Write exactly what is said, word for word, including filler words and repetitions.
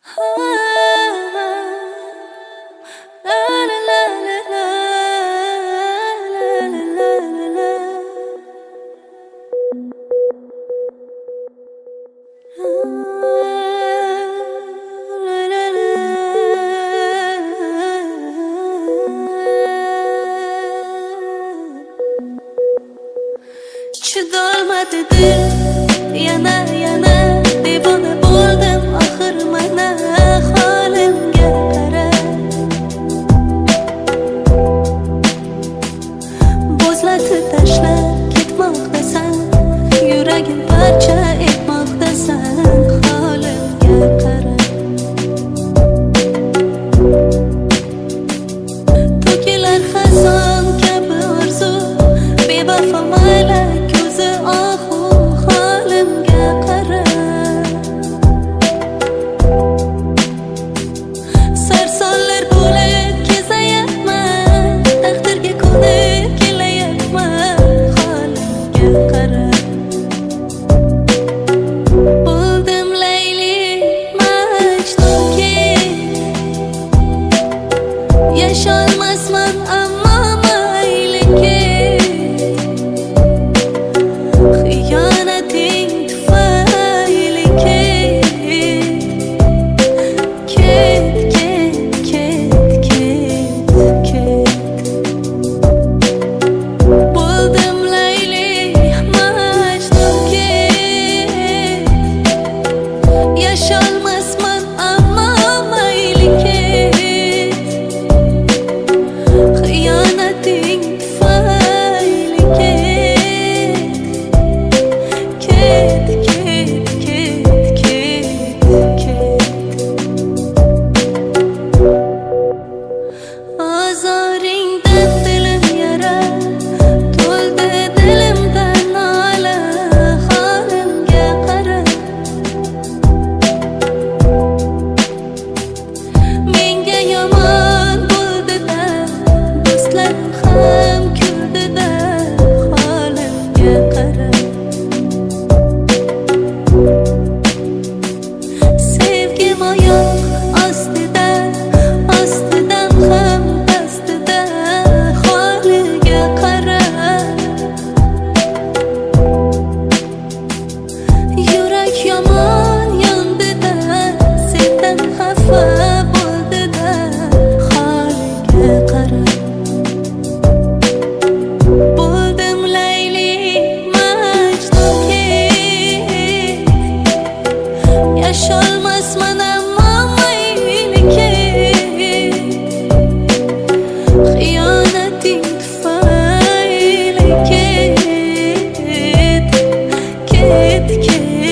Chidolmadi dil, yana yana devona bo'ldim oxir mana holimga qara. Bo'zlatib tashlab ketmoqdasan, yuragim parcha etmoqdasan, holimga qara. To'kilar xazon kabi orzu, bevafo malak ohu holimga qara. Sarsonlar bo'lib kezayapman, taqdirga ko'nib kelayapman, holimga qara. Bo'ldim Layli Majnunki, yasholmasman ammo mayli ket. Xiyonating tufayli ket, ket, ket, ket, ket, ket. Bo'ldim Layli Majnunki, yasholmasman ammo mayli ket. Xiyonating tufayli ket. Ozoringdan dilim yara, to'ldi dilimdan nola, holimga qara. Menga yomon bo'ldi-da, do'stlarim ham kuldi-da, holimga qara. Sevgim oyoq ostida, ostidan ham pastida, holiga qara. Yurak yomon yondi-da, sendan xafa bo'ldi-da, holiga qara. Bo'ldim Layli Majnunki, yasholmasman ammo mayli ket. Xiyonating tufayli ket, ket, ket.